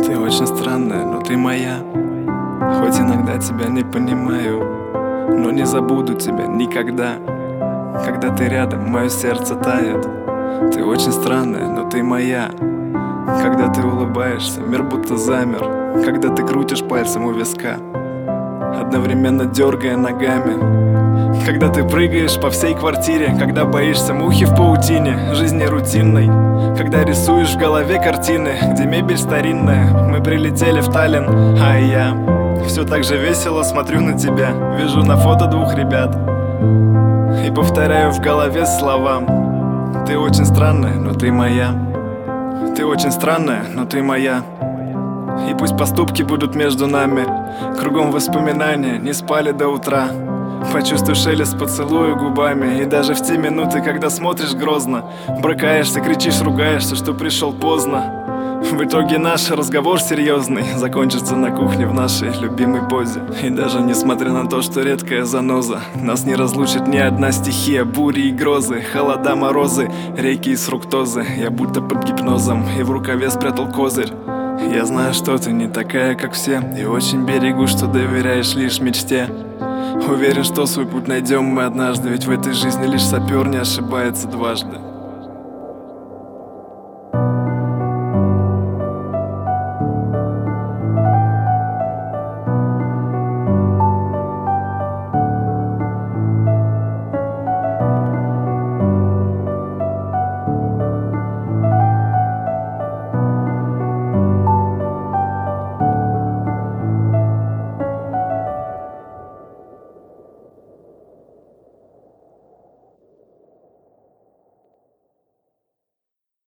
Ты очень странная, но ты моя. Хоть иногда тебя не понимаю, но не забуду тебя никогда. Когда ты рядом, мое сердце тает. Ты очень странная, но ты моя. Когда ты улыбаешься, мир будто замер. Когда ты крутишь пальцем у виска, одновременно дергая ногами. Когда ты прыгаешь по всей квартире, когда боишься мухи в паутине жизни рутинной, когда рисуешь в голове картины, где мебель старинная. Мы прилетели в Таллин, а я все так же весело смотрю на тебя. Вижу на фото двух ребят и повторяю в голове слова: ты очень странная, но ты моя. Ты очень странная, но ты моя. И пусть поступки будут между нами, кругом воспоминания, не спали до утра. Почувствуй шелест поцелуя губами. И даже в те минуты, когда смотришь грозно, брыкаешься, кричишь, ругаешься, что пришел поздно. В итоге наш разговор серьезный закончится на кухне в нашей любимой позе. И даже несмотря на то, что редкая заноза, нас не разлучит ни одна стихия, бури и грозы, холода, морозы, реки из фруктозы. Я будто под гипнозом и в рукаве спрятал козырь. Я знаю, что ты не такая, как все, и очень берегу, что доверяешь лишь мечте. Уверен, что свой путь найдем мы однажды, ведь в этой жизни лишь сапер не ошибается дважды.